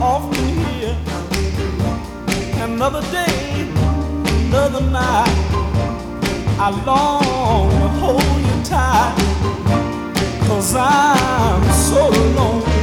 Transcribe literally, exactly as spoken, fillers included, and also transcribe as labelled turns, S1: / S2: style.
S1: often here. Another day, another night, I long to hold you tight, 'cause I'm so alone.